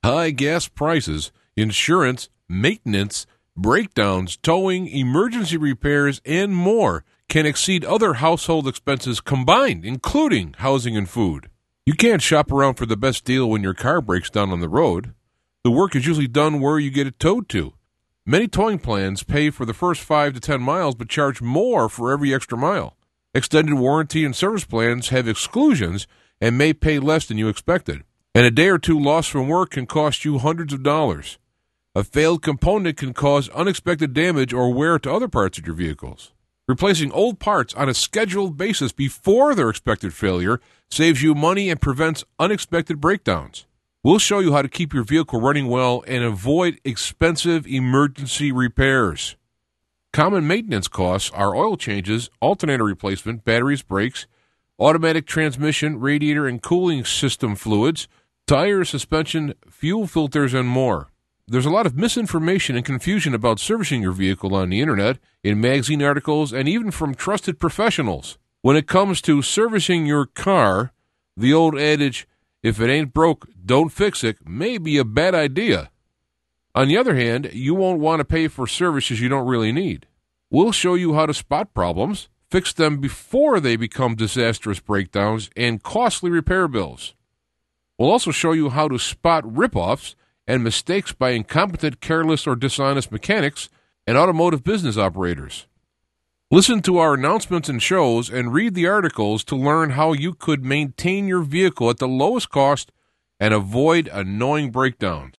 High gas prices, insurance, maintenance, breakdowns, towing, emergency repairs, and more can exceed other household expenses combined, including housing and food. You can't shop around for the best deal when your car breaks down on the road. The work is usually done where you get it towed to. Many towing plans pay for the first 5 to 10 miles but charge more for every extra mile. Extended warranty and service plans have exclusions and may pay less than you expected. And a day or two lost from work can cost you hundreds of dollars. A failed component can cause unexpected damage or wear to other parts of your vehicles. Replacing old parts on a scheduled basis before their expected failure saves you money and prevents unexpected breakdowns. We'll show you how to keep your vehicle running well and avoid expensive emergency repairs. Common maintenance costs are oil changes, alternator replacement, batteries, brakes, automatic transmission, radiator and cooling system fluids, tires, suspension, fuel filters, and more. There's a lot of misinformation and confusion about servicing your vehicle on the internet, in magazine articles, and even from trusted professionals. When it comes to servicing your car, the old adage, if it ain't broke, don't fix it, may be a bad idea. On the other hand, you won't want to pay for services you don't really need. We'll show you how to spot problems, fix them before they become disastrous breakdowns and costly repair bills. We'll also show you how to spot rip-offs and mistakes by incompetent, careless, or dishonest mechanics and automotive business operators. Listen to our announcements and shows and read the articles to learn how you could maintain your vehicle at the lowest cost and avoid annoying breakdowns.